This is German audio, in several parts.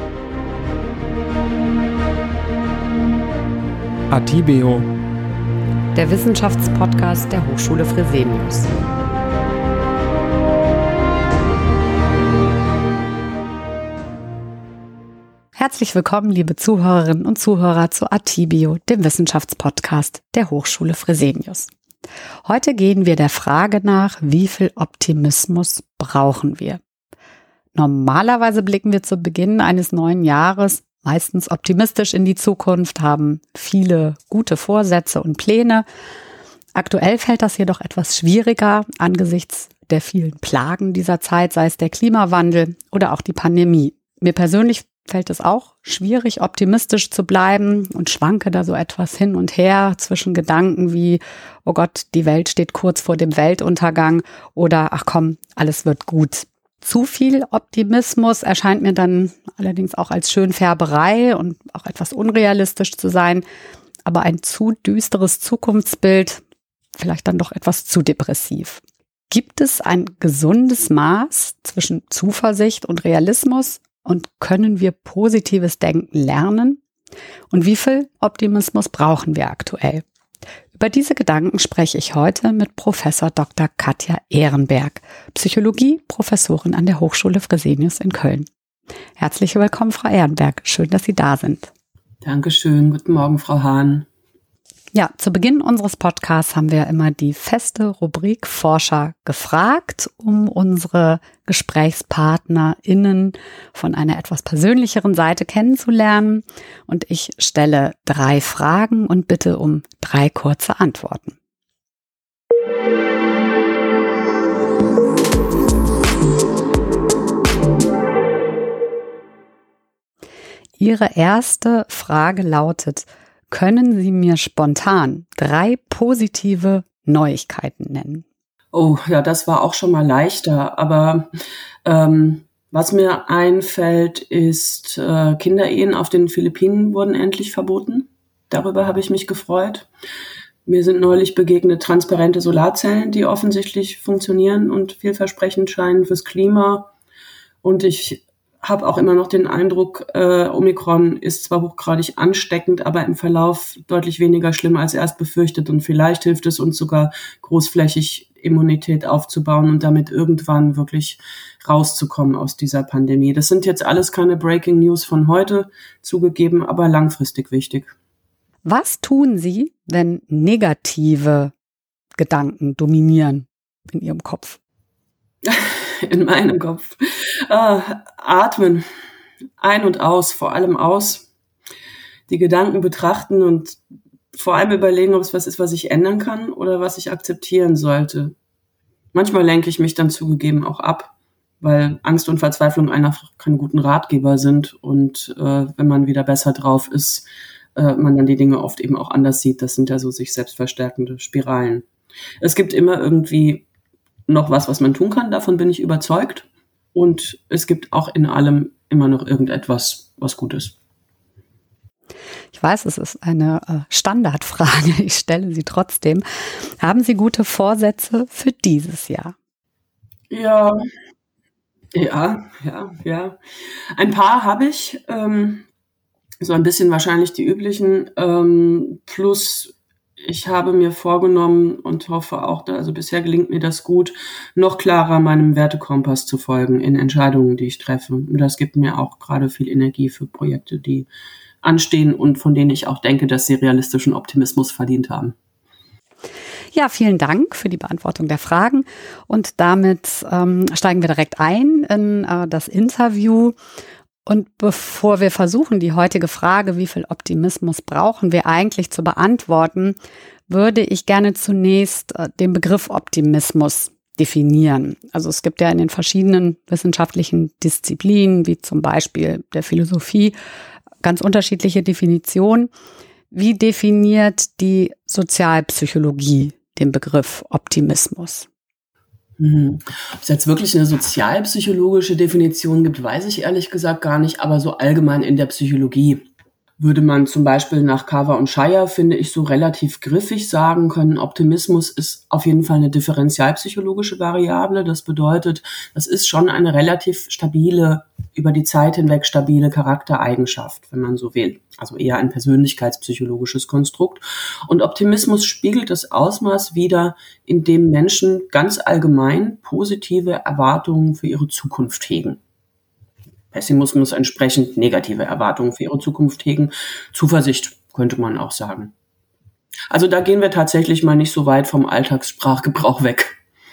Atibeo, der Wissenschaftspodcast der Hochschule Fresenius. Herzlich willkommen, liebe Zuhörerinnen und Zuhörer, zu Atibeo, dem Wissenschaftspodcast der Hochschule Fresenius. Heute gehen wir der Frage nach, wie viel Optimismus brauchen wir? Normalerweise blicken wir zu Beginn eines neuen Jahres meistens optimistisch in die Zukunft, haben viele gute Vorsätze und Pläne. Aktuell fällt das jedoch etwas schwieriger angesichts der vielen Plagen dieser Zeit, sei es der Klimawandel oder auch die Pandemie. Mir persönlich fällt es auch schwierig, optimistisch zu bleiben und schwanke da so etwas hin und her zwischen Gedanken wie, oh Gott, die Welt steht kurz vor dem Weltuntergang oder ach komm, alles wird gut. Zu viel Optimismus erscheint mir dann allerdings auch als Schönfärberei und auch etwas unrealistisch zu sein, aber ein zu düsteres Zukunftsbild vielleicht dann doch etwas zu depressiv. Gibt es ein gesundes Maß zwischen Zuversicht und Realismus und können wir positives Denken lernen? Und wie viel Optimismus brauchen wir aktuell? Über diese Gedanken spreche ich heute mit Professor Dr. Katja Ehrenberg, Psychologie-Professorin an der Hochschule Fresenius in Köln. Herzlich willkommen, Frau Ehrenberg. Schön, dass Sie da sind. Dankeschön. Guten Morgen, Frau Hahn. Ja, zu Beginn unseres Podcasts haben wir immer die feste Rubrik Forscher gefragt, um unsere GesprächspartnerInnen von einer etwas persönlicheren Seite kennenzulernen. Und ich stelle 3 Fragen und bitte um 3 kurze Antworten. Ihre erste Frage lautet: Können Sie mir spontan 3 positive Neuigkeiten nennen? Oh, ja, das war auch schon mal leichter. Aber was mir einfällt, ist, Kinderehen auf den Philippinen wurden endlich verboten. Darüber habe ich mich gefreut. Mir sind neulich begegnet transparente Solarzellen, die offensichtlich funktionieren und vielversprechend scheinen fürs Klima. Und ich habe auch immer noch den Eindruck, Omikron ist zwar hochgradig ansteckend, aber im Verlauf deutlich weniger schlimm als erst befürchtet. Und vielleicht hilft es uns sogar, großflächig Immunität aufzubauen und damit irgendwann wirklich rauszukommen aus dieser Pandemie. Das sind jetzt alles keine Breaking News von heute, zugegeben, aber langfristig wichtig. Was tun Sie, wenn negative Gedanken dominieren in Ihrem Kopf? In meinem Kopf. Atmen. Ein und aus, vor allem aus. Die Gedanken betrachten und vor allem überlegen, ob es was ist, was ich ändern kann oder was ich akzeptieren sollte. Manchmal lenke ich mich dann zugegeben auch ab, weil Angst und Verzweiflung einfach keine guten Ratgeber sind. Und wenn man wieder besser drauf ist, man dann die Dinge oft eben auch anders sieht. Das sind ja so sich selbst verstärkende Spiralen. Es gibt immer irgendwie noch was man tun kann, davon bin ich überzeugt. Und es gibt auch in allem immer noch irgendetwas, was gut ist. Ich weiß, es ist eine Standardfrage, ich stelle sie trotzdem. Haben Sie gute Vorsätze für dieses Jahr? Ja. Ein paar habe ich, so ein bisschen wahrscheinlich die üblichen, plus ich habe mir vorgenommen und hoffe auch, also bisher gelingt mir das gut, noch klarer meinem Wertekompass zu folgen in Entscheidungen, die ich treffe. Und das gibt mir auch gerade viel Energie für Projekte, die anstehen und von denen ich auch denke, dass sie realistischen Optimismus verdient haben. Ja, vielen Dank für die Beantwortung der Fragen. Und damit steigen wir direkt ein in das Interview. Und bevor wir versuchen, die heutige Frage, wie viel Optimismus brauchen wir eigentlich zu beantworten, würde ich gerne zunächst den Begriff Optimismus definieren. Also es gibt ja in den verschiedenen wissenschaftlichen Disziplinen, wie zum Beispiel der Philosophie, ganz unterschiedliche Definitionen. Wie definiert die Sozialpsychologie den Begriff Optimismus? Ob es jetzt wirklich eine sozialpsychologische Definition gibt, weiß ich ehrlich gesagt gar nicht, aber so allgemein in der Psychologie würde man zum Beispiel nach Carver und Shire, finde ich, so relativ griffig sagen können, Optimismus ist auf jeden Fall eine differentialpsychologische Variable. Das bedeutet, das ist schon eine relativ stabile, über die Zeit hinweg stabile Charaktereigenschaft, wenn man so will. Also eher ein persönlichkeitspsychologisches Konstrukt. Und Optimismus spiegelt das Ausmaß wider, in dem Menschen ganz allgemein positive Erwartungen für ihre Zukunft hegen. Pessimismus entsprechend negative Erwartungen für ihre Zukunft hegen. Zuversicht könnte man auch sagen. Also da gehen wir tatsächlich mal nicht so weit vom Alltagssprachgebrauch weg.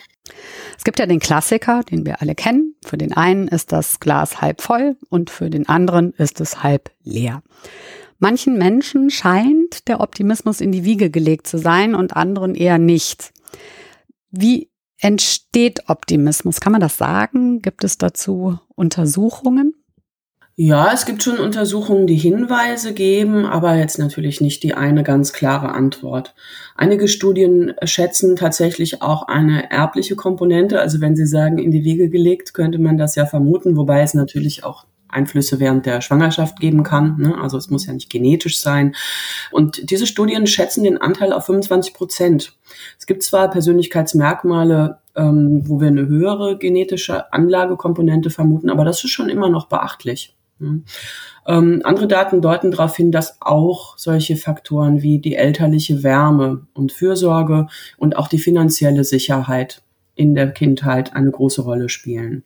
Es gibt ja den Klassiker, den wir alle kennen. Für den einen ist das Glas halb voll und für den anderen ist es halb leer. Manchen Menschen scheint der Optimismus in die Wiege gelegt zu sein und anderen eher nicht. Wie entsteht Optimismus? Kann man das sagen? Gibt es dazu Untersuchungen? Ja, es gibt schon Untersuchungen, die Hinweise geben, aber jetzt natürlich nicht die eine ganz klare Antwort. Einige Studien schätzen tatsächlich auch eine erbliche Komponente. Also wenn Sie sagen, in die Wiege gelegt, könnte man das ja vermuten, wobei es natürlich auch Einflüsse während der Schwangerschaft geben kann, ne? Also es muss ja nicht genetisch sein. Und diese Studien schätzen den Anteil auf 25%. Es gibt zwar Persönlichkeitsmerkmale, wo wir eine höhere genetische Anlagekomponente vermuten, aber das ist schon immer noch beachtlich. Andere Daten deuten darauf hin, dass auch solche Faktoren wie die elterliche Wärme und Fürsorge und auch die finanzielle Sicherheit in der Kindheit eine große Rolle spielen.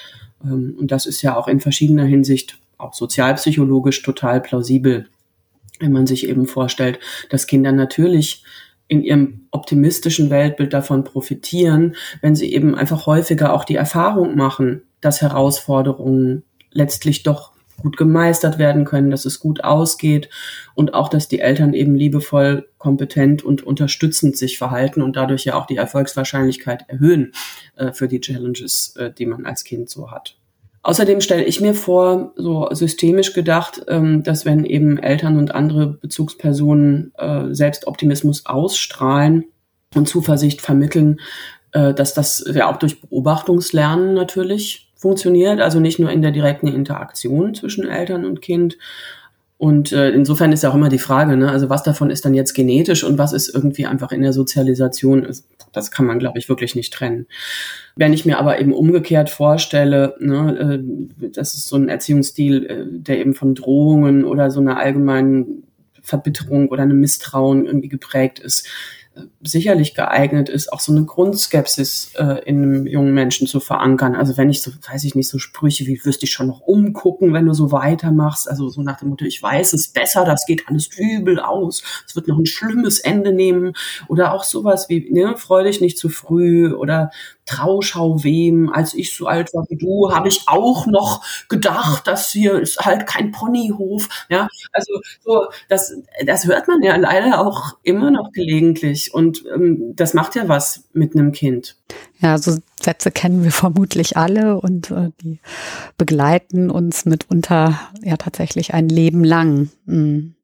Und das ist ja auch in verschiedener Hinsicht, auch sozialpsychologisch, total plausibel, wenn man sich eben vorstellt, dass Kinder natürlich in ihrem optimistischen Weltbild davon profitieren, wenn sie eben einfach häufiger auch die Erfahrung machen, dass Herausforderungen letztlich doch gut gemeistert werden können, dass es gut ausgeht und auch, dass die Eltern eben liebevoll, kompetent und unterstützend sich verhalten und dadurch ja auch die Erfolgswahrscheinlichkeit erhöhen für die Challenges, die man als Kind so hat. Außerdem stelle ich mir vor, so systemisch gedacht, dass wenn eben Eltern und andere Bezugspersonen selbst Optimismus ausstrahlen und Zuversicht vermitteln, dass das ja auch durch Beobachtungslernen natürlich funktioniert, also nicht nur in der direkten Interaktion zwischen Eltern und Kind. Und insofern ist ja auch immer die Frage, ne, also was davon ist dann jetzt genetisch und was ist irgendwie einfach in der Sozialisation, das kann man, glaube ich, wirklich nicht trennen. Wenn ich mir aber eben umgekehrt vorstelle, ne, das ist so ein Erziehungsstil, der eben von Drohungen oder so einer allgemeinen Verbitterung oder einem Misstrauen irgendwie geprägt ist, sicherlich geeignet ist, auch so eine Grundskepsis in einem jungen Menschen zu verankern. Also wenn ich so, weiß ich nicht, so Sprüche wie, wirst dich schon noch umgucken, wenn du so weitermachst, also so nach dem Motto, ich weiß es besser, das geht alles übel aus, es wird noch ein schlimmes Ende nehmen, oder auch sowas wie, ne, freu dich nicht zu früh, oder Trauschau wem, als ich so alt war wie du, habe ich auch noch gedacht, das hier ist halt kein Ponyhof, ja, also so, das hört man ja leider auch immer noch gelegentlich und das macht ja was mit einem Kind. Ja, so Sätze kennen wir vermutlich alle und die begleiten uns mitunter ja tatsächlich ein Leben lang. Mhm.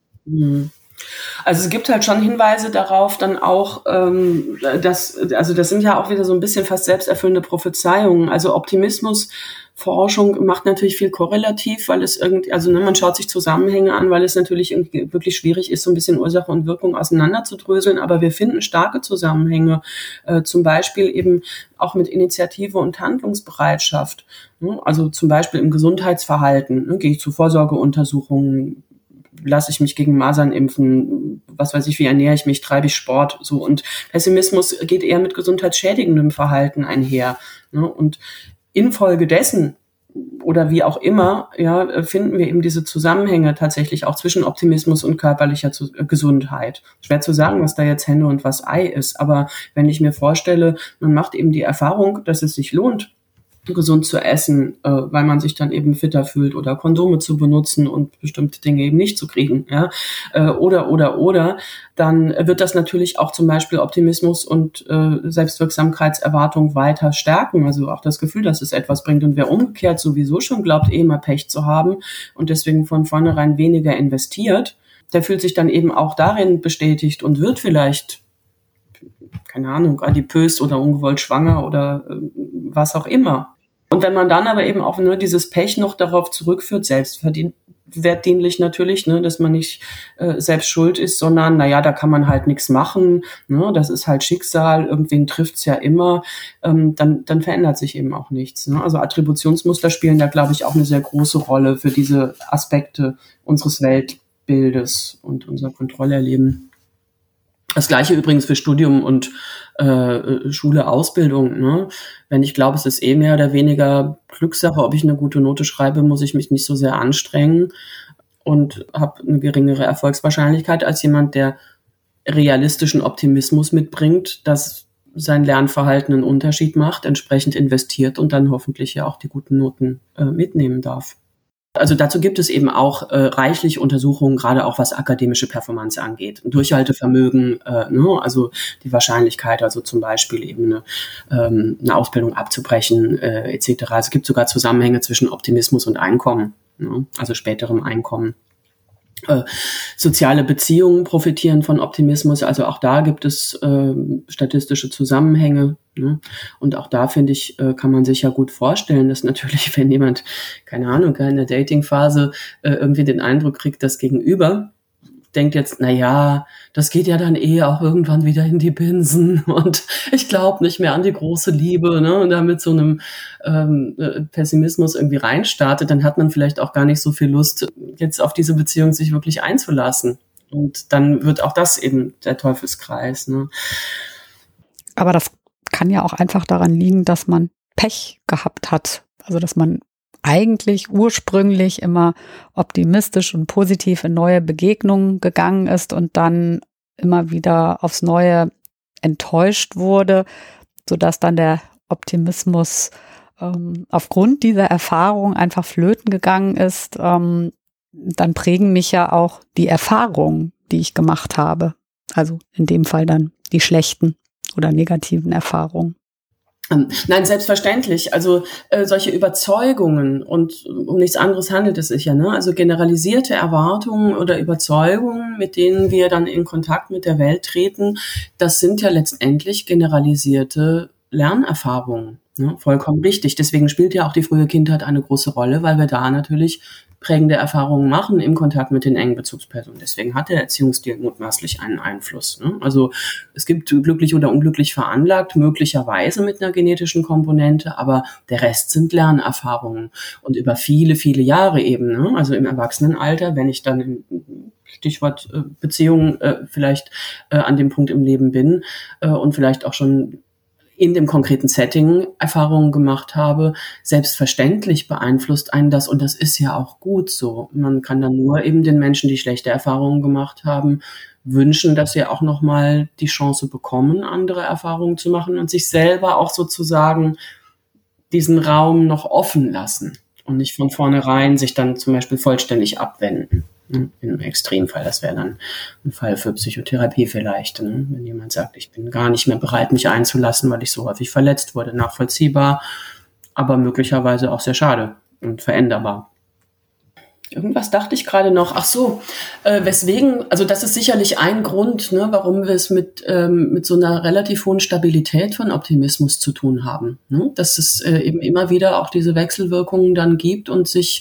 Also es gibt halt schon Hinweise darauf dann auch, das sind ja auch wieder so ein bisschen fast selbsterfüllende Prophezeiungen. Also Optimismusforschung macht natürlich viel korrelativ, weil es man schaut sich Zusammenhänge an, weil es natürlich irgendwie wirklich schwierig ist, so ein bisschen Ursache und Wirkung auseinanderzudröseln. Aber wir finden starke Zusammenhänge, zum Beispiel eben auch mit Initiative und Handlungsbereitschaft. Also zum Beispiel im Gesundheitsverhalten, gehe ich zu Vorsorgeuntersuchungen, lasse ich mich gegen Masern impfen, was weiß ich, wie ernähre ich mich, treibe ich Sport, so. Und Pessimismus geht eher mit gesundheitsschädigendem Verhalten einher, ne? Und infolgedessen oder wie auch immer, ja, finden wir eben diese Zusammenhänge tatsächlich auch zwischen Optimismus und körperlicher Gesundheit. Schwer zu sagen, was da jetzt Henne und was Ei ist, aber wenn ich mir vorstelle, man macht eben die Erfahrung, dass es sich lohnt, gesund zu essen, weil man sich dann eben fitter fühlt, oder Kondome zu benutzen und bestimmte Dinge eben nicht zu kriegen, ja, oder, dann wird das natürlich auch zum Beispiel Optimismus und Selbstwirksamkeitserwartung weiter stärken, also auch das Gefühl, dass es etwas bringt. Und wer umgekehrt sowieso schon glaubt, immer Pech zu haben und deswegen von vornherein weniger investiert, der fühlt sich dann eben auch darin bestätigt und wird vielleicht, keine Ahnung, adipös oder ungewollt schwanger oder was auch immer. Und wenn man dann aber eben auch nur dieses Pech noch darauf zurückführt, selbstwertdienlich natürlich, ne, dass man nicht selbst schuld ist, sondern, naja, da kann man halt nichts machen, ne, das ist halt Schicksal, irgendwen trifft's ja immer, dann verändert sich eben auch nichts. Ne? Also Attributionsmuster spielen da, glaube ich, auch eine sehr große Rolle für diese Aspekte unseres Weltbildes und unser Kontrollerleben. Das Gleiche übrigens für Studium und Schule, Ausbildung. Ne? Wenn ich glaube, es ist mehr oder weniger Glückssache, ob ich eine gute Note schreibe, muss ich mich nicht so sehr anstrengen und habe eine geringere Erfolgswahrscheinlichkeit als jemand, der realistischen Optimismus mitbringt, dass sein Lernverhalten einen Unterschied macht, entsprechend investiert und dann hoffentlich ja auch die guten Noten mitnehmen darf. Also dazu gibt es eben auch reichlich Untersuchungen, gerade auch was akademische Performance angeht. Durchhaltevermögen, ne? Also die Wahrscheinlichkeit, also zum Beispiel eben eine Ausbildung abzubrechen etc. Also es gibt sogar Zusammenhänge zwischen Optimismus und Einkommen, ne? Also späterem Einkommen. Soziale Beziehungen profitieren von Optimismus, also auch da gibt es statistische Zusammenhänge, ne? Und auch da, finde ich, kann man sich ja gut vorstellen, dass natürlich, wenn jemand, keine Ahnung, in der Datingphase irgendwie den Eindruck kriegt, das Gegenüber denkt jetzt, na ja, das geht ja dann auch irgendwann wieder in die Binsen und ich glaube nicht mehr an die große Liebe, ne? Und da mit so einem Pessimismus irgendwie reinstartet, dann hat man vielleicht auch gar nicht so viel Lust, jetzt auf diese Beziehung sich wirklich einzulassen. Und dann wird auch das eben der Teufelskreis. Ne? Aber das kann ja auch einfach daran liegen, dass man Pech gehabt hat. Also dass man eigentlich ursprünglich immer optimistisch und positiv in neue Begegnungen gegangen ist und dann immer wieder aufs Neue enttäuscht wurde, sodass dann der Optimismus aufgrund dieser Erfahrung einfach flöten gegangen ist. Dann prägen mich ja auch die Erfahrungen, die ich gemacht habe. Also in dem Fall dann die schlechten oder negativen Erfahrungen. Nein, selbstverständlich. Also solche Überzeugungen und um nichts anderes handelt es sich ja, ne? Also generalisierte Erwartungen oder Überzeugungen, mit denen wir dann in Kontakt mit der Welt treten, das sind ja letztendlich generalisierte Lernerfahrungen. Ne? Vollkommen richtig. Deswegen spielt ja auch die frühe Kindheit eine große Rolle, weil wir da natürlich prägende Erfahrungen machen im Kontakt mit den engen Bezugspersonen. Deswegen hat der Erziehungsstil mutmaßlich einen Einfluss. Ne? Also es gibt glücklich oder unglücklich veranlagt, möglicherweise mit einer genetischen Komponente, aber der Rest sind Lernerfahrungen und über viele, viele Jahre eben. Ne? Also im Erwachsenenalter, wenn ich dann im Stichwort Beziehung vielleicht an dem Punkt im Leben bin und vielleicht auch schon in dem konkreten Setting Erfahrungen gemacht habe, selbstverständlich beeinflusst einen das und das ist ja auch gut so. Man kann dann nur eben den Menschen, die schlechte Erfahrungen gemacht haben, wünschen, dass sie auch nochmal die Chance bekommen, andere Erfahrungen zu machen und sich selber auch sozusagen diesen Raum noch offen lassen und nicht von vornherein sich dann zum Beispiel vollständig abwenden. In einem Extremfall, das wäre dann ein Fall für Psychotherapie vielleicht, ne? Wenn jemand sagt, ich bin gar nicht mehr bereit, mich einzulassen, weil ich so häufig verletzt wurde, nachvollziehbar, aber möglicherweise auch sehr schade und veränderbar. Irgendwas dachte ich gerade noch. Ach so, weswegen, also das ist sicherlich ein Grund, ne, warum wir es mit so einer relativ hohen Stabilität von Optimismus zu tun haben. Ne? Dass es eben immer wieder auch diese Wechselwirkungen dann gibt und sich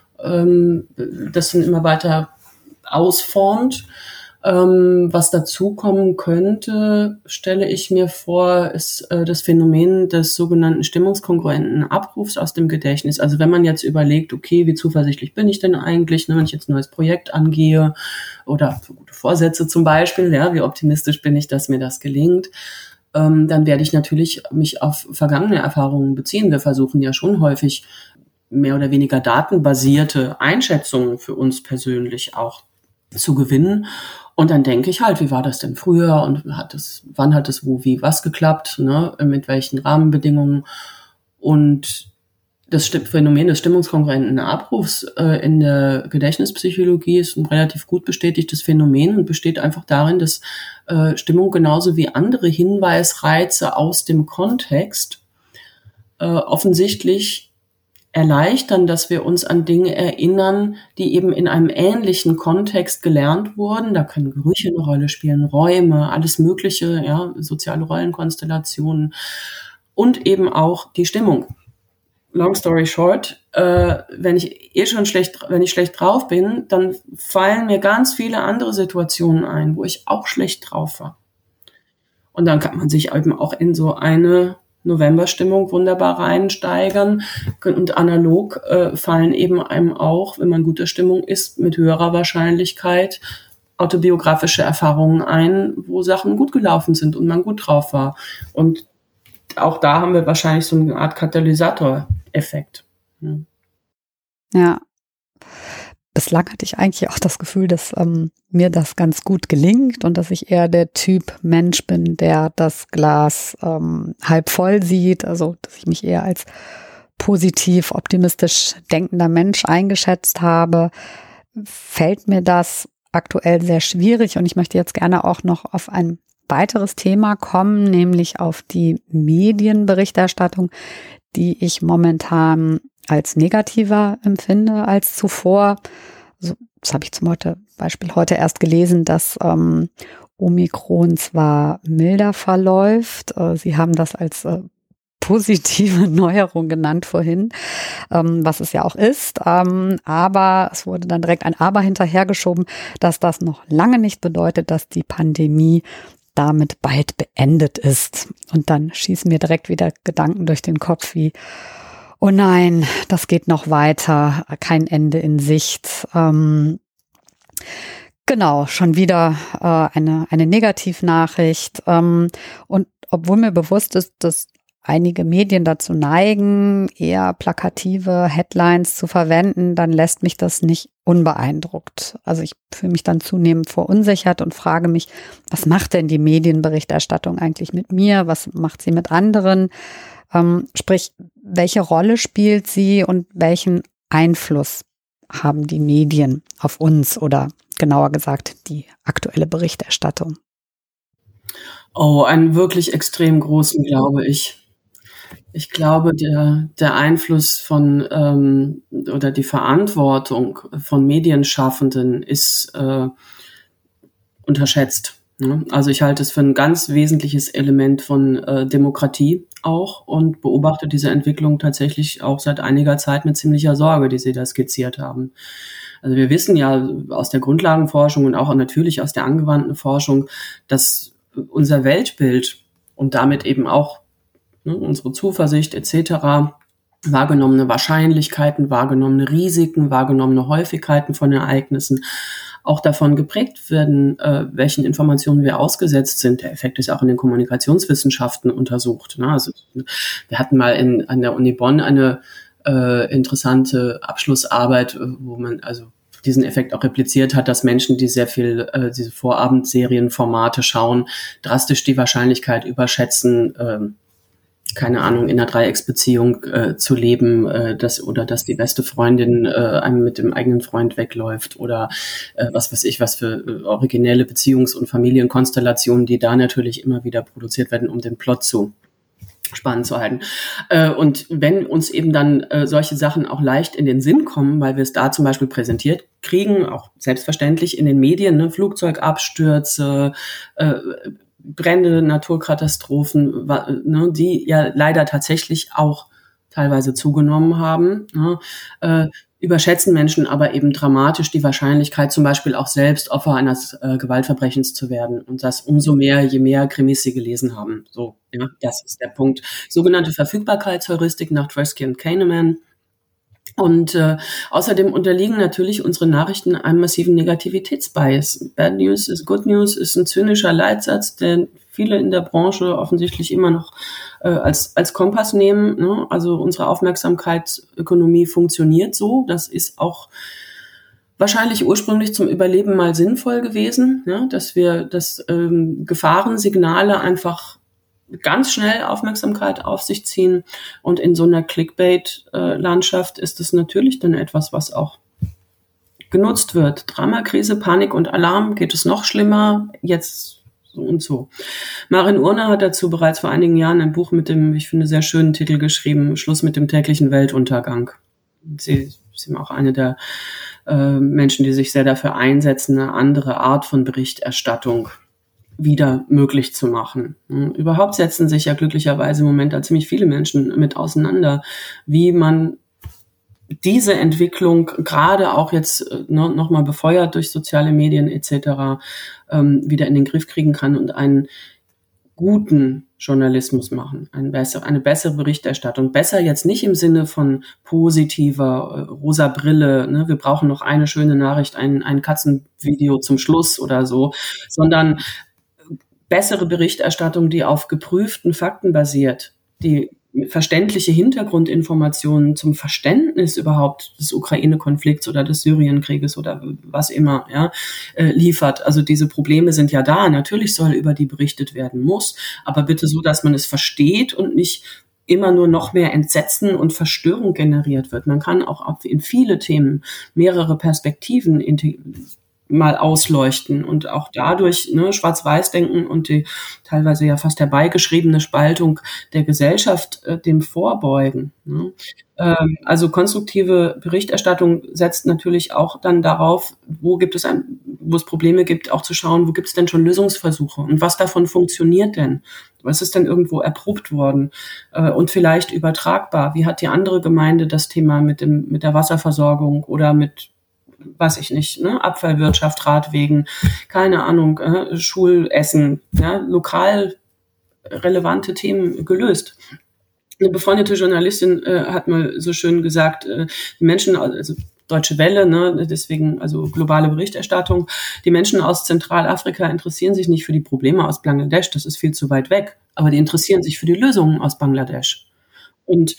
das dann immer weiter ausformt. Was dazukommen könnte, stelle ich mir vor, ist das Phänomen des sogenannten stimmungskongruenten Abrufs aus dem Gedächtnis. Also wenn man jetzt überlegt, okay, wie zuversichtlich bin ich denn eigentlich, ne, wenn ich jetzt ein neues Projekt angehe oder für gute Vorsätze zum Beispiel, ja, wie optimistisch bin ich, dass mir das gelingt, dann werde ich natürlich mich auf vergangene Erfahrungen beziehen. Wir versuchen ja schon häufig mehr oder weniger datenbasierte Einschätzungen für uns persönlich auch zu gewinnen. Und dann denke ich halt, wie war das denn früher und wann hat es wo, wie, was geklappt, ne, mit welchen Rahmenbedingungen. Und das Phänomen des stimmungskongruenten Abrufs in der Gedächtnispsychologie ist ein relativ gut bestätigtes Phänomen und besteht einfach darin, dass Stimmung genauso wie andere Hinweisreize aus dem Kontext offensichtlich erleichtern, dass wir uns an Dinge erinnern, die eben in einem ähnlichen Kontext gelernt wurden. Da können Gerüche eine Rolle spielen, Räume, alles Mögliche, ja, soziale Rollenkonstellationen und eben auch die Stimmung. long story short, wenn ich schlecht drauf bin, dann fallen mir ganz viele andere Situationen ein, wo ich auch schlecht drauf war. Und dann kann man sich eben auch in so eine Novemberstimmung wunderbar reinsteigern. Und analog fallen eben einem auch, wenn man guter Stimmung ist, mit höherer Wahrscheinlichkeit autobiografische Erfahrungen ein, wo Sachen gut gelaufen sind und man gut drauf war. Und auch da haben wir wahrscheinlich so eine Art Katalysatoreffekt. Ja. Bislang hatte ich eigentlich auch das Gefühl, dass mir das ganz gut gelingt und dass ich eher der Typ Mensch bin, der das Glas halb voll sieht. Also, dass ich mich eher als positiv, optimistisch denkender Mensch eingeschätzt habe. Fällt mir das aktuell sehr schwierig und ich möchte jetzt gerne auch noch auf ein weiteres Thema kommen, nämlich auf die Medienberichterstattung, die ich momentan als negativer empfinde als zuvor. Also, das habe ich zum Beispiel heute erst gelesen, dass Omikron zwar milder verläuft, Sie haben das als positive Neuerung genannt vorhin, was es ja auch ist, aber es wurde dann direkt ein Aber hinterhergeschoben, dass das noch lange nicht bedeutet, dass die Pandemie damit bald beendet ist. Und dann schießen mir direkt wieder Gedanken durch den Kopf wie, oh nein, das geht noch weiter, kein Ende in Sicht. Genau, schon wieder eine Negativnachricht. Und obwohl mir bewusst ist, dass einige Medien dazu neigen, eher plakative Headlines zu verwenden, dann lässt mich das nicht unbeeindruckt. Also ich fühle mich dann zunehmend verunsichert und frage mich, was macht denn die Medienberichterstattung eigentlich mit mir? Was macht sie mit anderen? Sprich, welche Rolle spielt sie und welchen Einfluss haben die Medien auf uns oder genauer gesagt die aktuelle Berichterstattung? Oh, einen wirklich extrem großen, glaube ich. Ich glaube, der Einfluss von oder die Verantwortung von Medienschaffenden ist unterschätzt. Ne? Also ich halte es für ein ganz wesentliches Element von Demokratie auch und beobachte diese Entwicklung tatsächlich auch seit einiger Zeit mit ziemlicher Sorge, die Sie da skizziert haben. Also wir wissen ja aus der Grundlagenforschung und auch natürlich aus der angewandten Forschung, dass unser Weltbild und damit eben auch unsere Zuversicht etc., wahrgenommene Wahrscheinlichkeiten, wahrgenommene Risiken, wahrgenommene Häufigkeiten von Ereignissen auch davon geprägt werden, welchen Informationen wir ausgesetzt sind. Der Effekt ist auch in den Kommunikationswissenschaften untersucht. Ne? Also wir hatten mal an der Uni Bonn eine interessante Abschlussarbeit, wo man also diesen Effekt auch repliziert hat, dass Menschen, die sehr viel diese Vorabendserienformate schauen, drastisch die Wahrscheinlichkeit überschätzen, keine Ahnung, in einer Dreiecksbeziehung zu leben, dass die beste Freundin einem mit dem eigenen Freund wegläuft oder was weiß ich, was für originelle Beziehungs- und Familienkonstellationen, die da natürlich immer wieder produziert werden, um den Plot spannend zu halten. Und wenn uns eben dann solche Sachen auch leicht in den Sinn kommen, weil wir es da zum Beispiel präsentiert kriegen, auch selbstverständlich in den Medien, ne, Flugzeugabstürze, Brände, Naturkatastrophen, ne, die ja leider tatsächlich auch teilweise zugenommen haben, ne, überschätzen Menschen aber eben dramatisch die Wahrscheinlichkeit, zum Beispiel auch selbst Opfer eines Gewaltverbrechens zu werden. Und das umso mehr, je mehr Krimis sie gelesen haben. So, ja, das ist der Punkt. Sogenannte Verfügbarkeitsheuristik nach Tversky und Kahneman. Und außerdem unterliegen natürlich unsere Nachrichten einem massiven Negativitätsbias. Bad News is good news ist ein zynischer Leitsatz, den viele in der Branche offensichtlich immer noch als Kompass nehmen. Ne? Also unsere Aufmerksamkeitsökonomie funktioniert so. Das ist auch wahrscheinlich ursprünglich zum Überleben mal sinnvoll gewesen, ja? Dass wir Gefahrensignale einfach ganz schnell Aufmerksamkeit auf sich ziehen. Und in so einer Clickbait-Landschaft ist es natürlich dann etwas, was auch genutzt wird. Dramakrise, Panik und Alarm, geht es noch schlimmer, jetzt so und so. Marin Urner hat dazu bereits vor einigen Jahren ein Buch mit dem, ich finde, sehr schönen Titel geschrieben, Schluss mit dem täglichen Weltuntergang. Sie sind auch eine der Menschen, die sich sehr dafür einsetzen, eine andere Art von Berichterstattung wieder möglich zu machen. Überhaupt setzen sich ja glücklicherweise im Moment da ziemlich viele Menschen mit auseinander, wie man diese Entwicklung gerade auch jetzt nochmal befeuert durch soziale Medien etc. Wieder in den Griff kriegen kann und einen guten Journalismus machen, eine bessere Berichterstattung. Besser jetzt nicht im Sinne von positiver rosa Brille, ne? Wir brauchen noch eine schöne Nachricht, ein Katzenvideo zum Schluss oder so, sondern bessere Berichterstattung, die auf geprüften Fakten basiert, die verständliche Hintergrundinformationen zum Verständnis überhaupt des Ukraine-Konflikts oder des Syrienkrieges oder was immer liefert. Also diese Probleme sind ja da. Natürlich soll über die berichtet werden muss, aber bitte so, dass man es versteht und nicht immer nur noch mehr Entsetzen und Verstörung generiert wird. Man kann auch in viele Themen mehrere Perspektiven mal ausleuchten und auch dadurch Schwarz-Weiß-Denken und die teilweise ja fast herbeigeschriebene Spaltung der Gesellschaft dem vorbeugen. Ne? Also konstruktive Berichterstattung setzt natürlich auch dann darauf, wo es Probleme gibt, auch zu schauen, wo gibt es denn schon Lösungsversuche und was davon funktioniert denn? Was ist denn irgendwo erprobt worden und vielleicht übertragbar? Wie hat die andere Gemeinde das Thema mit der Wasserversorgung oder mit weiß ich nicht, Abfallwirtschaft, Radwegen, keine Ahnung, Schulessen, lokal relevante Themen gelöst. Eine befreundete Journalistin hat mal so schön gesagt, die Menschen, also Deutsche Welle, deswegen also globale Berichterstattung, die Menschen aus Zentralafrika interessieren sich nicht für die Probleme aus Bangladesch, das ist viel zu weit weg, aber die interessieren sich für die Lösungen aus Bangladesch. Und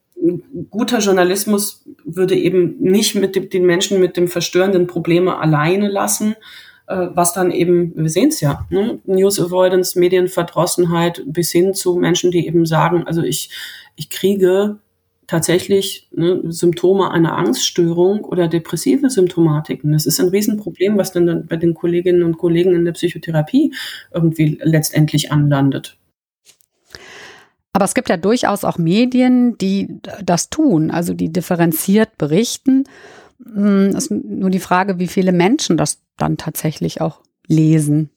guter Journalismus würde eben nicht den Menschen mit dem verstörenden Probleme alleine lassen, was dann eben, wir sehen es ja, News Avoidance, Medienverdrossenheit bis hin zu Menschen, die eben sagen, also ich kriege tatsächlich Symptome einer Angststörung oder depressive Symptomatiken. Das ist ein Riesenproblem, was dann bei den Kolleginnen und Kollegen in der Psychotherapie irgendwie letztendlich anlandet. Aber es gibt ja durchaus auch Medien, die das tun, also die differenziert berichten. Es ist nur die Frage, wie viele Menschen das dann tatsächlich auch lesen.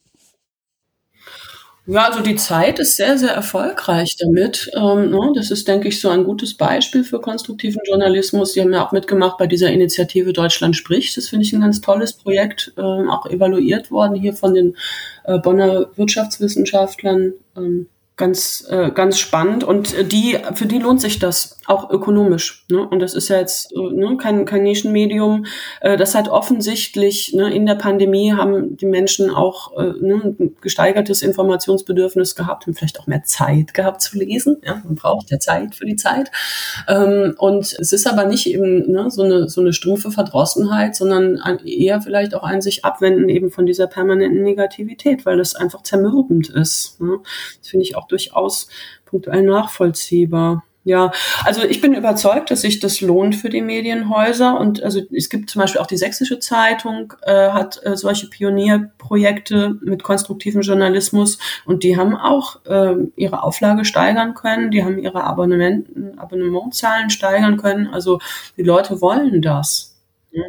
Ja, also die Zeit ist sehr, sehr erfolgreich damit. Das ist, denke ich, so ein gutes Beispiel für konstruktiven Journalismus. Die haben ja auch mitgemacht bei dieser Initiative Deutschland spricht. Das finde ich ein ganz tolles Projekt, auch evaluiert worden hier von den Bonner Wirtschaftswissenschaftlern. Ganz spannend und für die lohnt sich das auch ökonomisch. Ne? Und das ist ja jetzt kein Nischenmedium. Das hat offensichtlich in der Pandemie haben die Menschen auch ein gesteigertes Informationsbedürfnis gehabt und vielleicht auch mehr Zeit gehabt zu lesen. Ja? Man braucht ja Zeit für die Zeit. Und es ist aber nicht eben so eine stumpfe Verdrossenheit, sondern eher vielleicht auch ein sich abwenden eben von dieser permanenten Negativität, weil das einfach zermürbend ist. Ne? Das finde ich auch durchaus punktuell nachvollziehbar. Ja, also ich bin überzeugt, dass sich das lohnt für die Medienhäuser und also es gibt zum Beispiel auch die Sächsische Zeitung hat solche Pionierprojekte mit konstruktivem Journalismus und die haben auch ihre Auflage steigern können, die haben ihre Abonnementzahlen steigern können, also die Leute wollen das. Ja.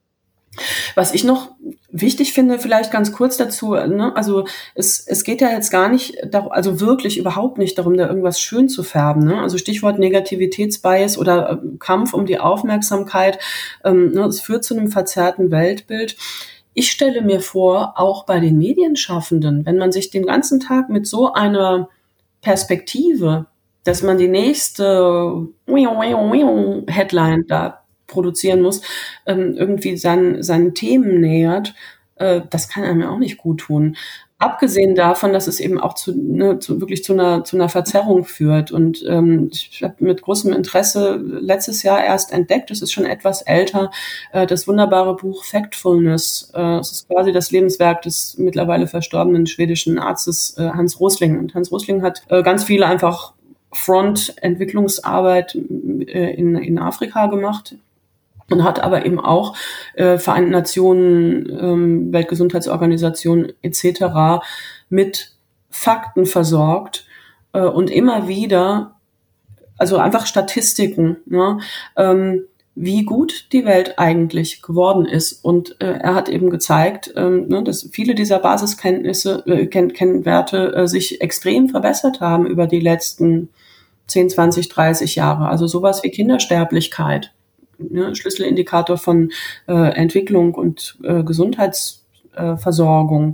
Was ich noch wichtig finde, vielleicht ganz kurz dazu, also es geht ja jetzt gar nicht, also wirklich überhaupt nicht darum, da irgendwas schön zu färben. Ne? Also Stichwort Negativitätsbias oder Kampf um die Aufmerksamkeit, es führt zu einem verzerrten Weltbild. Ich stelle mir vor, auch bei den Medienschaffenden, wenn man sich den ganzen Tag mit so einer Perspektive, dass man die nächste Headline da produzieren muss, irgendwie seinen Themen nähert, das kann einem ja auch nicht gut tun. Abgesehen davon, dass es eben auch wirklich zu einer Verzerrung führt. Und ich habe mit großem Interesse letztes Jahr erst entdeckt, es ist schon etwas älter, das wunderbare Buch Factfulness. Es ist quasi das Lebenswerk des mittlerweile verstorbenen schwedischen Arztes Hans Rosling. Und Hans Rosling hat ganz viele einfach Front-Entwicklungsarbeit in Afrika gemacht. Und hat aber eben auch Vereinten Nationen, Weltgesundheitsorganisation etc. mit Fakten versorgt und immer wieder, also einfach Statistiken, wie gut die Welt eigentlich geworden ist. Und er hat eben gezeigt, dass viele dieser Basiskenntnisse, Kennwerte sich extrem verbessert haben über die letzten 10, 20, 30 Jahre. Also sowas wie Kindersterblichkeit, Schlüsselindikator von Entwicklung und Gesundheitsversorgung.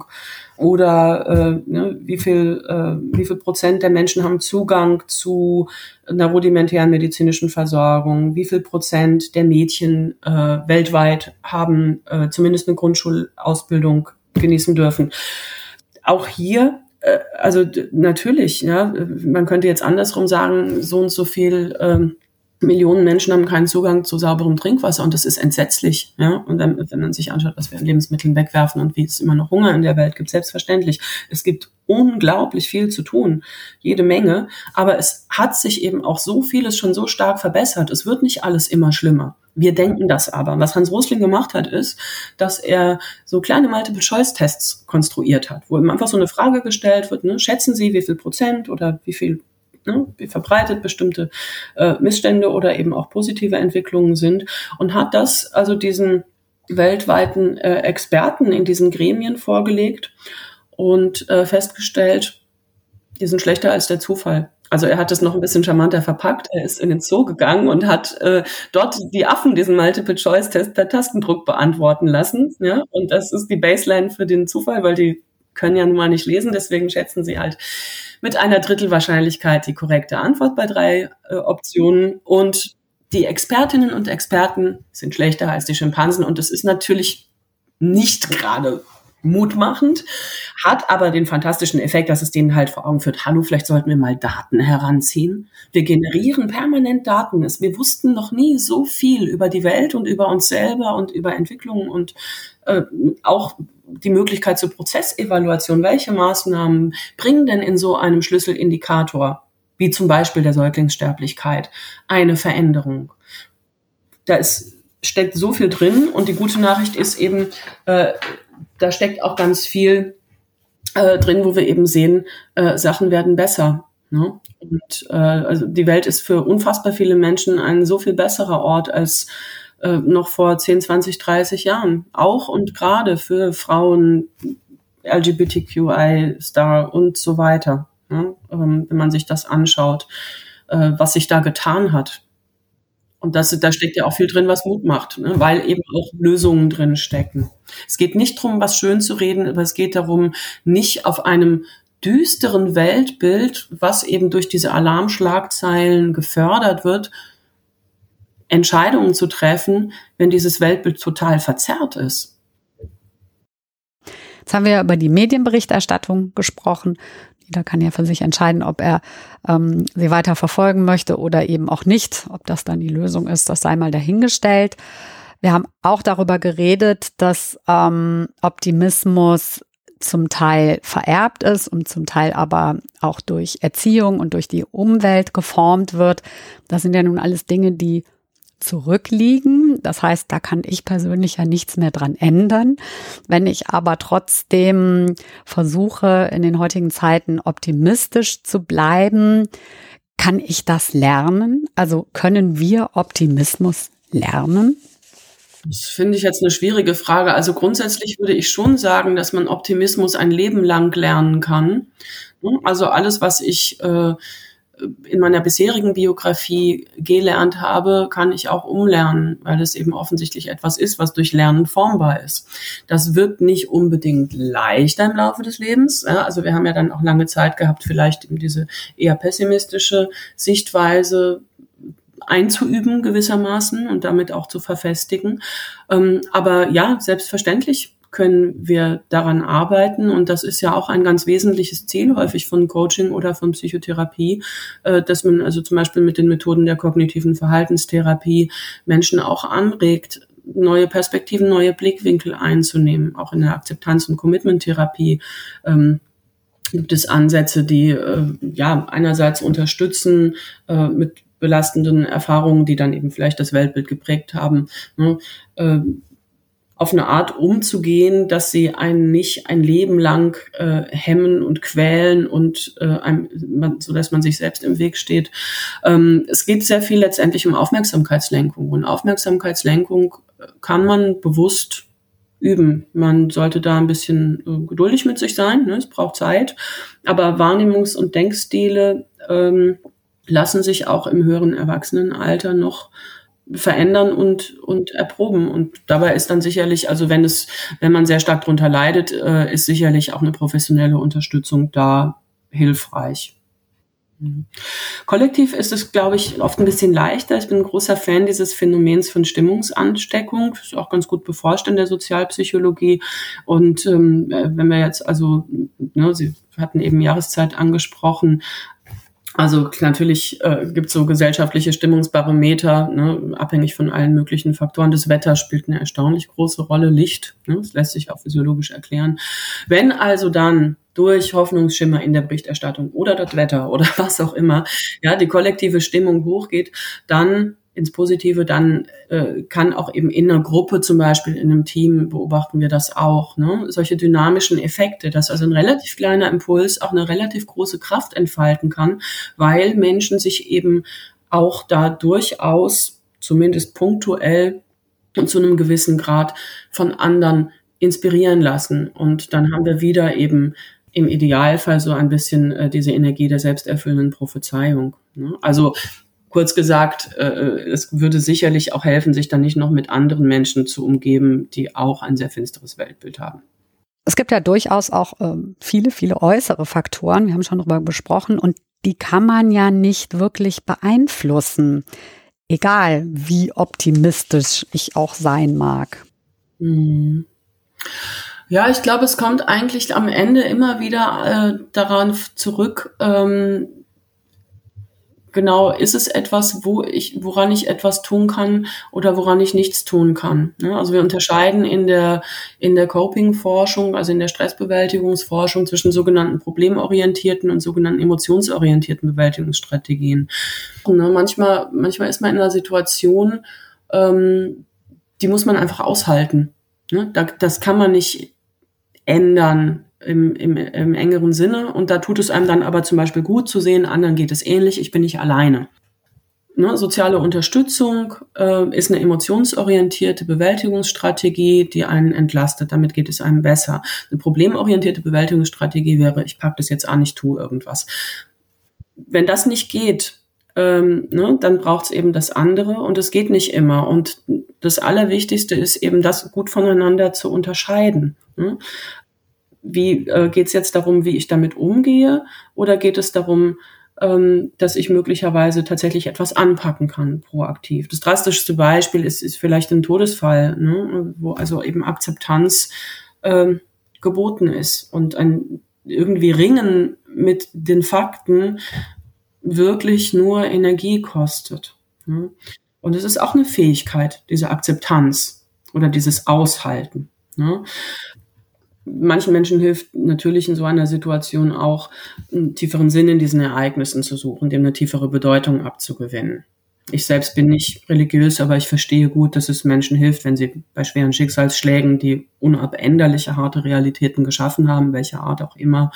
Oder wie viel Prozent der Menschen haben Zugang zu einer rudimentären medizinischen Versorgung? Wie viel Prozent der Mädchen weltweit haben zumindest eine Grundschulausbildung genießen dürfen? Auch hier, also natürlich, ja, man könnte jetzt andersrum sagen, so und so viel Millionen Menschen haben keinen Zugang zu sauberem Trinkwasser und das ist entsetzlich. Ja? Und dann, wenn man sich anschaut, was wir an Lebensmitteln wegwerfen und wie es immer noch Hunger in der Welt gibt, selbstverständlich. Es gibt unglaublich viel zu tun, jede Menge. Aber es hat sich eben auch so vieles schon so stark verbessert. Es wird nicht alles immer schlimmer. Wir denken das aber. Was Hans Rosling gemacht hat, ist, dass er so kleine Multiple-Choice-Tests konstruiert hat, wo ihm einfach so eine Frage gestellt wird, schätzen Sie, wie viel Prozent oder wie viel wie verbreitet bestimmte Missstände oder eben auch positive Entwicklungen sind und hat das also diesen weltweiten Experten in diesen Gremien vorgelegt und festgestellt, die sind schlechter als der Zufall. Also er hat es noch ein bisschen charmanter verpackt. Er ist in den Zoo gegangen und hat dort die Affen diesen Multiple-Choice-Test per Tastendruck beantworten lassen. Ja? Und das ist die Baseline für den Zufall, weil die können ja nun mal nicht lesen, deswegen schätzen sie halt mit einer Drittelwahrscheinlichkeit die korrekte Antwort bei 3 Optionen. Und die Expertinnen und Experten sind schlechter als die Schimpansen. Und das ist natürlich nicht gerade mutmachend, hat aber den fantastischen Effekt, dass es denen halt vor Augen führt, hallo, vielleicht sollten wir mal Daten heranziehen. Wir generieren permanent Daten. Wir wussten noch nie so viel über die Welt und über uns selber und über Entwicklungen und auch die Möglichkeit zur Prozessevaluation. Welche Maßnahmen bringen denn in so einem Schlüsselindikator, wie zum Beispiel der Säuglingssterblichkeit, eine Veränderung? Steckt so viel drin und die gute Nachricht ist eben, da steckt auch ganz viel drin, wo wir eben sehen, Sachen werden besser. Ne? Und also die Welt ist für unfassbar viele Menschen ein so viel besserer Ort als noch vor 10, 20, 30 Jahren. Auch und gerade für Frauen, LGBTQI, Star und so weiter. Ne? Wenn man sich das anschaut, was sich da getan hat. Und da steckt ja auch viel drin, was Mut macht, ne? Weil eben auch Lösungen drin stecken. Es geht nicht darum, was schön zu reden, aber es geht darum, nicht auf einem düsteren Weltbild, was eben durch diese Alarmschlagzeilen gefördert wird, Entscheidungen zu treffen, wenn dieses Weltbild total verzerrt ist. Jetzt haben wir über die Medienberichterstattung gesprochen. Jeder kann ja für sich entscheiden, ob er sie weiter verfolgen möchte oder eben auch nicht. Ob das dann die Lösung ist, das sei mal dahingestellt. Wir haben auch darüber geredet, dass Optimismus zum Teil vererbt ist und zum Teil aber auch durch Erziehung und durch die Umwelt geformt wird. Das sind ja nun alles Dinge, die zurückliegen. Das heißt, da kann ich persönlich ja nichts mehr dran ändern. Wenn ich aber trotzdem versuche, in den heutigen Zeiten optimistisch zu bleiben, kann ich das lernen? Also können wir Optimismus lernen? Das finde ich jetzt eine schwierige Frage. Also grundsätzlich würde ich schon sagen, dass man Optimismus ein Leben lang lernen kann. Also alles, was ich in meiner bisherigen Biografie gelernt habe, kann ich auch umlernen, weil es eben offensichtlich etwas ist, was durch Lernen formbar ist. Das wird nicht unbedingt leichter im Laufe des Lebens. Ja, also wir haben ja dann auch lange Zeit gehabt, vielleicht eben diese eher pessimistische Sichtweise einzuüben gewissermaßen und damit auch zu verfestigen. Aber ja, selbstverständlich können wir daran arbeiten. Und das ist ja auch ein ganz wesentliches Ziel häufig von Coaching oder von Psychotherapie, dass man also zum Beispiel mit den Methoden der kognitiven Verhaltenstherapie Menschen auch anregt, neue Perspektiven, neue Blickwinkel einzunehmen. Auch in der Akzeptanz- und Commitment-Therapie gibt es Ansätze, die einerseits unterstützen mit belastenden Erfahrungen, die dann eben vielleicht das Weltbild geprägt haben, ne? auf eine Art umzugehen, dass sie einen nicht ein Leben lang hemmen und quälen und so dass man sich selbst im Weg steht. Es geht sehr viel letztendlich um Aufmerksamkeitslenkung. Und Aufmerksamkeitslenkung kann man bewusst üben. Man sollte da ein bisschen geduldig mit sich sein, ne? Es braucht Zeit. Aber Wahrnehmungs- und Denkstile lassen sich auch im höheren Erwachsenenalter noch verändern und erproben. Und dabei ist dann sicherlich, also wenn man sehr stark drunter leidet, ist sicherlich auch eine professionelle Unterstützung da hilfreich. Kollektiv ist es, glaube ich, oft ein bisschen leichter. Ich bin ein großer Fan dieses Phänomens von Stimmungsansteckung. Das ist auch ganz gut beforscht in der Sozialpsychologie. Und wenn wir jetzt Sie hatten eben Jahreszeit angesprochen. Also natürlich gibt es so gesellschaftliche Stimmungsbarometer, ne, abhängig von allen möglichen Faktoren. Das Wetter spielt eine erstaunlich große Rolle, Licht, ne, das lässt sich auch physiologisch erklären. Wenn also dann durch Hoffnungsschimmer in der Berichterstattung oder das Wetter oder was auch immer, ja, die kollektive Stimmung hochgeht, dann ins Positive, dann kann auch eben in einer Gruppe, zum Beispiel in einem Team, beobachten wir das auch, ne? Solche dynamischen Effekte, dass also ein relativ kleiner Impuls auch eine relativ große Kraft entfalten kann, weil Menschen sich eben auch da durchaus, zumindest punktuell und zu einem gewissen Grad von anderen inspirieren lassen. Und dann haben wir wieder eben im Idealfall so ein bisschen diese Energie der selbsterfüllenden Prophezeiung, ne? Also kurz gesagt, es würde sicherlich auch helfen, sich dann nicht noch mit anderen Menschen zu umgeben, die auch ein sehr finsteres Weltbild haben. Es gibt ja durchaus auch viele, viele äußere Faktoren, wir haben schon darüber gesprochen, und die kann man ja nicht wirklich beeinflussen, egal wie optimistisch ich auch sein mag. Ja, ich glaube, es kommt eigentlich am Ende immer wieder daran zurück, genau, ist es etwas, woran ich etwas tun kann oder woran ich nichts tun kann? Also wir unterscheiden in der Coping-Forschung, also in der Stressbewältigungsforschung zwischen sogenannten problemorientierten und sogenannten emotionsorientierten Bewältigungsstrategien. Manchmal ist man in einer Situation, die muss man einfach aushalten. Das kann man nicht ändern im engeren Sinne, und da tut es einem dann aber zum Beispiel gut zu sehen, anderen geht es ähnlich, ich bin nicht alleine. Soziale Unterstützung ist eine emotionsorientierte Bewältigungsstrategie, die einen entlastet, damit geht es einem besser. Eine problemorientierte Bewältigungsstrategie wäre, ich packe das jetzt an, ich tue irgendwas. Wenn das nicht geht, dann braucht es eben das andere, und es geht nicht immer. Und das Allerwichtigste ist eben, das gut voneinander zu unterscheiden. Wie geht es jetzt darum, wie ich damit umgehe, oder geht es darum, dass ich möglicherweise tatsächlich etwas anpacken kann, proaktiv? Das drastischste Beispiel ist vielleicht ein Todesfall, ne, wo also eben Akzeptanz geboten ist und ein irgendwie Ringen mit den Fakten wirklich nur Energie kostet. Ne? Und es ist auch eine Fähigkeit, diese Akzeptanz oder dieses Aushalten. Ne? Manchen Menschen hilft natürlich in so einer Situation auch, einen tieferen Sinn in diesen Ereignissen zu suchen, dem eine tiefere Bedeutung abzugewinnen. Ich selbst bin nicht religiös, aber ich verstehe gut, dass es Menschen hilft, wenn sie bei schweren Schicksalsschlägen, die unabänderliche harte Realitäten geschaffen haben, welcher Art auch immer,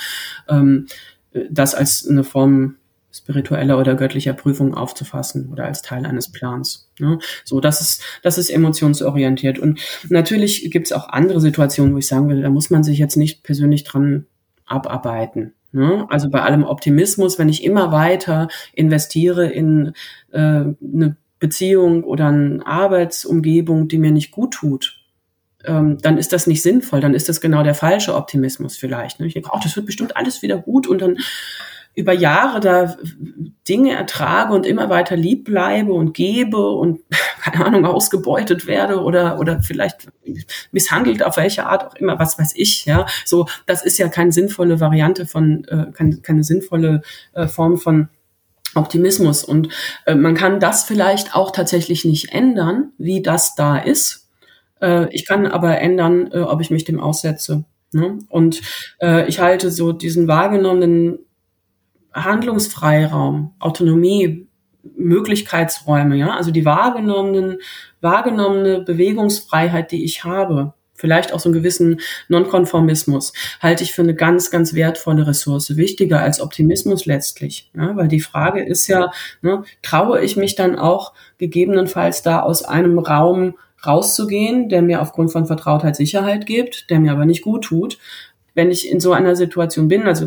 das als eine Form spiritueller oder göttlicher Prüfung aufzufassen oder als Teil eines Plans. Ne? So, das ist emotionsorientiert. Und natürlich gibt es auch andere Situationen, wo ich sagen will, da muss man sich jetzt nicht persönlich dran abarbeiten. Ne? Also bei allem Optimismus, wenn ich immer weiter investiere in eine Beziehung oder eine Arbeitsumgebung, die mir nicht gut tut, dann ist das nicht sinnvoll, dann ist das genau der falsche Optimismus vielleicht. Ne? Ich denke, das wird bestimmt alles wieder gut, und dann über Jahre da Dinge ertrage und immer weiter lieb bleibe und gebe und, keine Ahnung, ausgebeutet werde oder vielleicht misshandelt, auf welche Art auch immer, was weiß ich, ja. So, das ist ja keine sinnvolle Variante keine sinnvolle Form von Optimismus. Und man kann das vielleicht auch tatsächlich nicht ändern, wie das da ist. Ich kann aber ändern, ob ich mich dem aussetze. Ne? Und ich halte so diesen wahrgenommenen Handlungsfreiraum, Autonomie Möglichkeitsräume, ja, also die wahrgenommene Bewegungsfreiheit, die ich habe, vielleicht auch so einen gewissen Nonkonformismus, halte ich für eine ganz, ganz wertvolle Ressource, wichtiger als Optimismus letztlich, ja, weil die Frage ist ja, ne, traue ich mich dann auch gegebenenfalls da aus einem Raum rauszugehen, der mir aufgrund von Vertrautheit Sicherheit gibt, der mir aber nicht gut tut, wenn ich in so einer Situation bin, also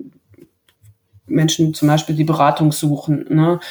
Menschen zum Beispiel, die Beratung suchen, ne,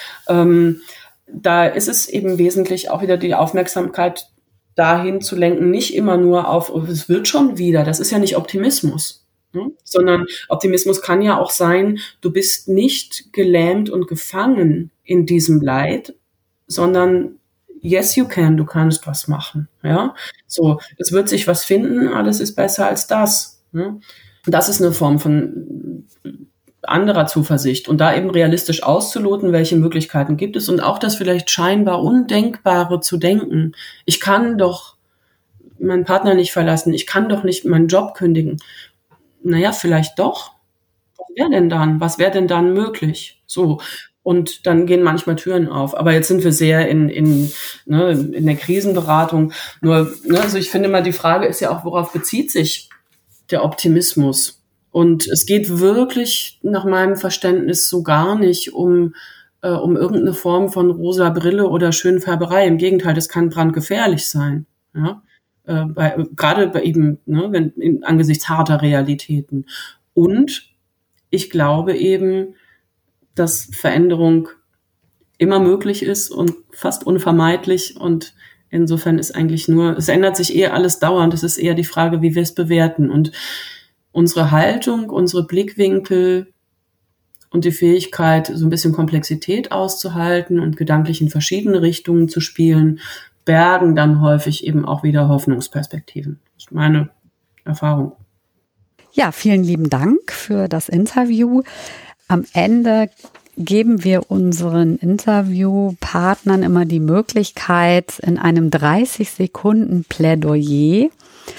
da ist es eben wesentlich auch wieder die Aufmerksamkeit dahin zu lenken, nicht immer nur auf, oh, es wird schon wieder, das ist ja nicht Optimismus, ne, sondern Optimismus kann ja auch sein, du bist nicht gelähmt und gefangen in diesem Leid, sondern yes you can, du kannst was machen, ja, so, es wird sich was finden, alles ist besser als das, ne? Das ist eine Form von anderer Zuversicht und da eben realistisch auszuloten, welche Möglichkeiten gibt es und auch das vielleicht scheinbar Undenkbare zu denken. Ich kann doch meinen Partner nicht verlassen, ich kann doch nicht meinen Job kündigen. Naja, vielleicht doch. Was wäre denn dann? Was wäre denn dann möglich? So. Und dann gehen manchmal Türen auf. Aber jetzt sind wir sehr in der Krisenberatung. Nur, ne, also ich finde mal, die Frage ist ja auch, worauf bezieht sich der Optimismus? Und es geht wirklich nach meinem Verständnis so gar nicht um irgendeine Form von rosa Brille oder Schönfärberei. Im Gegenteil, das kann brandgefährlich sein. Ja? Gerade bei eben, ne, angesichts harter Realitäten. Und ich glaube eben, dass Veränderung immer möglich ist und fast unvermeidlich. Und insofern ist eigentlich es ändert sich eher alles dauernd. Es ist eher die Frage, wie wir es bewerten. Und unsere Haltung, unsere Blickwinkel und die Fähigkeit, so ein bisschen Komplexität auszuhalten und gedanklich in verschiedene Richtungen zu spielen, bergen dann häufig eben auch wieder Hoffnungsperspektiven. Das ist meine Erfahrung. Ja, vielen lieben Dank für das Interview. Am Ende geben wir unseren Interviewpartnern immer die Möglichkeit, in einem 30-Sekunden-Plädoyer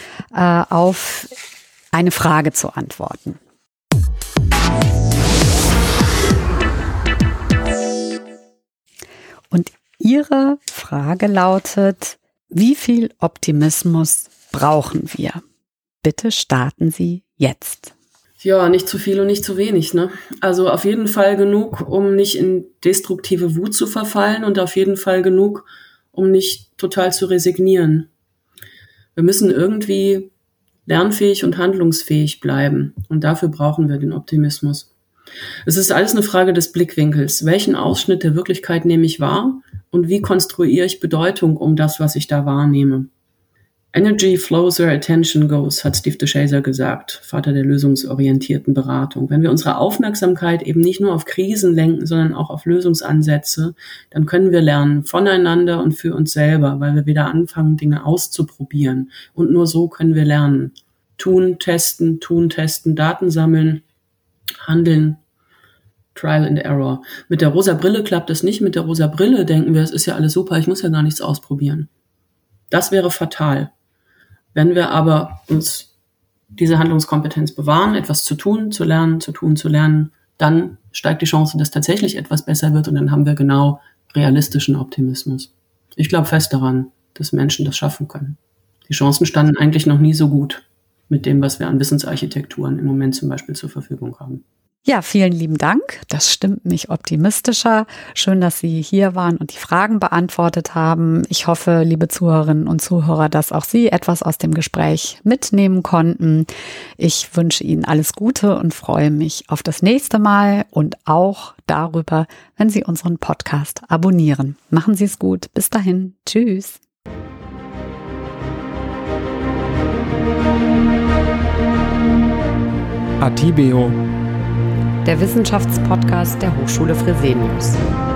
auf eine Frage zu antworten. Und Ihre Frage lautet: Wie viel Optimismus brauchen wir? Bitte starten Sie jetzt. Ja, nicht zu viel und nicht zu wenig, ne? Also auf jeden Fall genug, um nicht in destruktive Wut zu verfallen und auf jeden Fall genug, um nicht total zu resignieren. Wir müssen irgendwie lernfähig und handlungsfähig bleiben. Und dafür brauchen wir den Optimismus. Es ist alles eine Frage des Blickwinkels. Welchen Ausschnitt der Wirklichkeit nehme ich wahr und wie konstruiere ich Bedeutung um das, was ich da wahrnehme? Energy flows where attention goes, hat Steve DeShazer gesagt, Vater der lösungsorientierten Beratung. Wenn wir unsere Aufmerksamkeit eben nicht nur auf Krisen lenken, sondern auch auf Lösungsansätze, dann können wir lernen voneinander und für uns selber, weil wir wieder anfangen, Dinge auszuprobieren. Und nur so können wir lernen. Tun, testen, Daten sammeln, handeln, Trial and Error. Mit der rosa Brille klappt es nicht. Mit der rosa Brille denken wir, es ist ja alles super, ich muss ja gar nichts ausprobieren. Das wäre fatal. Wenn wir aber uns diese Handlungskompetenz bewahren, etwas zu tun, zu lernen, dann steigt die Chance, dass tatsächlich etwas besser wird und dann haben wir genau realistischen Optimismus. Ich glaube fest daran, dass Menschen das schaffen können. Die Chancen standen eigentlich noch nie so gut mit dem, was wir an Wissensarchitekturen im Moment zum Beispiel zur Verfügung haben. Ja, vielen lieben Dank. Das stimmt mich optimistischer. Schön, dass Sie hier waren und die Fragen beantwortet haben. Ich hoffe, liebe Zuhörerinnen und Zuhörer, dass auch Sie etwas aus dem Gespräch mitnehmen konnten. Ich wünsche Ihnen alles Gute und freue mich auf das nächste Mal und auch darüber, wenn Sie unseren Podcast abonnieren. Machen Sie es gut. Bis dahin. Tschüss. Atibeo, Der Wissenschaftspodcast der Hochschule Fresenius.